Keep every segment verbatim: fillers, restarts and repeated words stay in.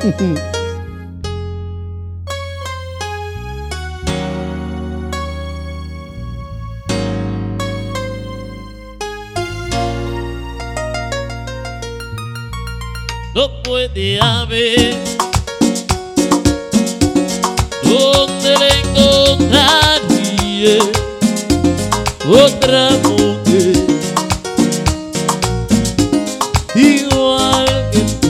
No puede haber donde le encontraría otra mujer igual que tú.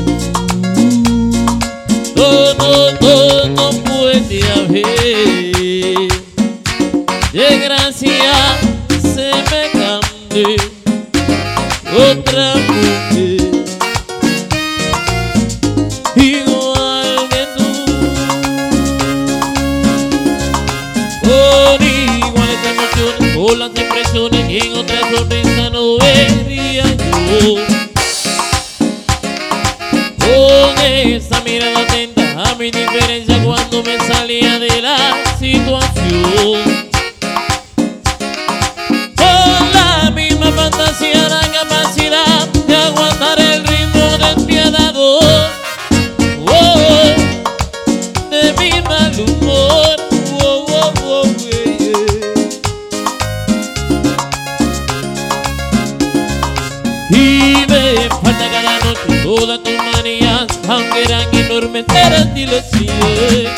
No, no, no, no puede haber. Desgracia se me cambie otra mujer igual que tú. Por iguales emociones, por las impresiones que en otra sonrisa no vería yo. Con esa mirada atenta a mi diferencia cuando me salía de la situación. Con la misma fantasía, la capacidad de aguantar el ritmo despiadado de mi mal humor. Oh, oh, oh, yeah, yeah. Y me falta cada noche todas tus manías, aunque eran enormes, eran diluciones.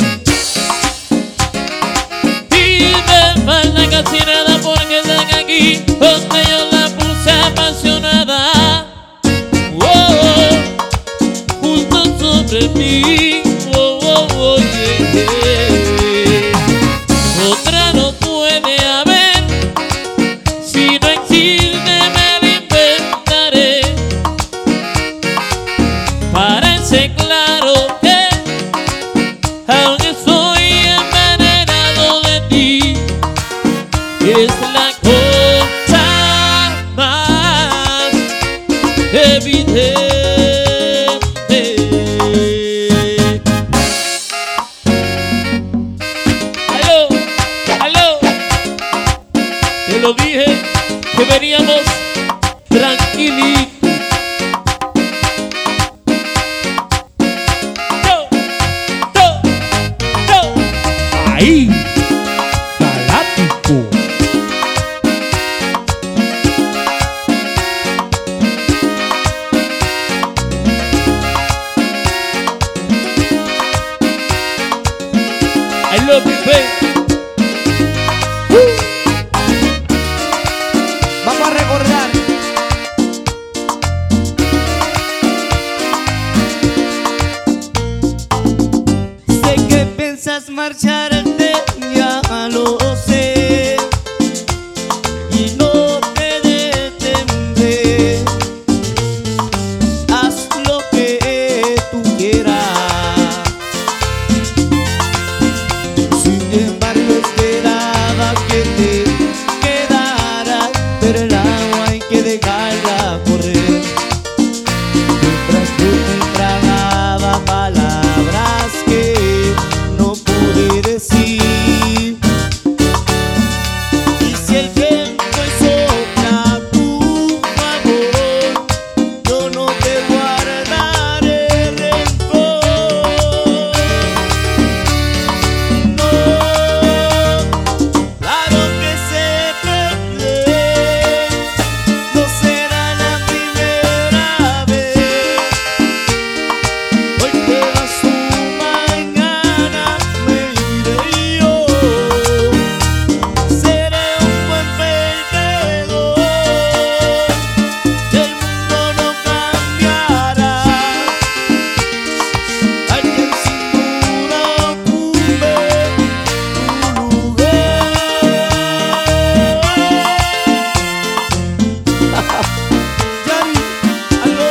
Y me falta casi nada porque están aquí donde yo la puse apasionada. Oh, justo sobre mí. Oh, oh, oh, yeah, yeah. Otra no puede haber. Si no existe me la inventaré. Parece claro que aún estoy envenenado de ti. Es la cosa más evidente. Aló, aló. Te lo dije que veníamos tranquilitos. Yo, yo, yo. Ahí, galáctico. I love you, babe. Vamos a recordar. Sé que piensas marcharte, ya lo sé, y no te detendré. Haz lo que tú quieras. Sin embargo esperaba que te quedaras, pero el agua hay que dejarla correr. Mientras tú me tragaba palabras que no pude decir. Y si el viento sopla a tu favor, yo no te guardaré rencor. No, claro que se pierde, no será la primera vez. Hoy te vas tú, mañana me iré yo. Seré un buen perdedor. El mundo no cambiará. Alguien sin duda ocupe tu lugar. Yanni, aló.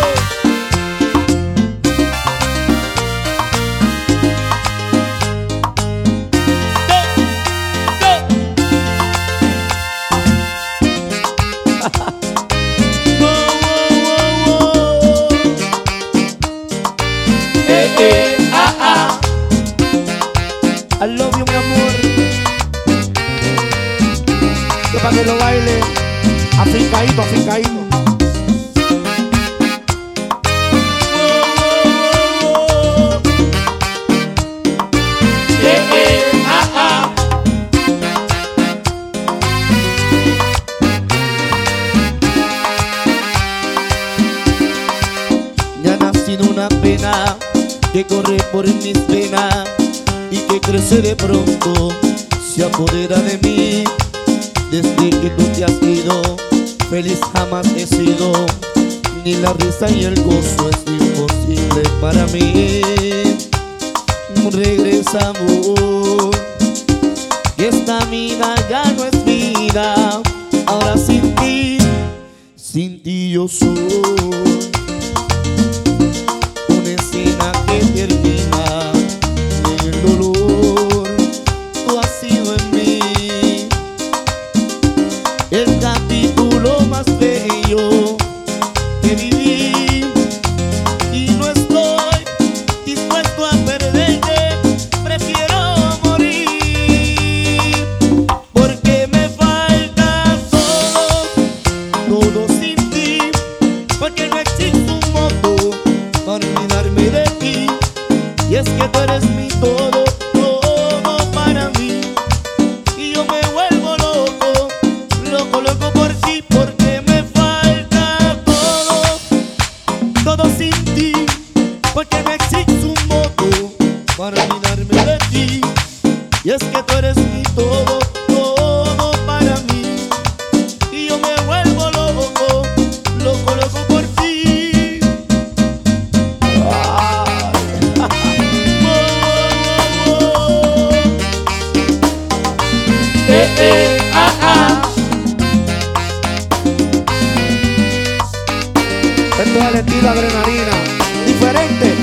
Eh, eh, ah, ah. I love you, mi amor. Que para que lo baile. Afincadito, afincadito. Oh, oh, oh, oh. que corre por mis venas y que crece de pronto, se apodera de mí. Desde que tú te has ido, feliz jamás he sido, ni la risa y el gozo es imposible para mí. Regresa, amor, que esta vida ya no es vida. Ahora sin ti, sin ti yo soy una escena que termina en el dolor. Tú has sido en mí el capítulo más bello que viví, y no estoy dispuesto a perderte. Prefiero morir, porque me falta todo, todo sin ti, porque no existe un modo para olvidarme de ti. Y es que tú eres mi todo, todo para mí, y yo me vuelvo loco, loco, loco por ti, porque me falta todo, todo sin ti, porque no existe un modo para olvidarme de ti. Y es que tú eres mi todo, todo para mí, y yo me vuelvo loco, loco, loco por ti. Eh, eh, ah, ah. Esto es el estilo adrenalina, diferente.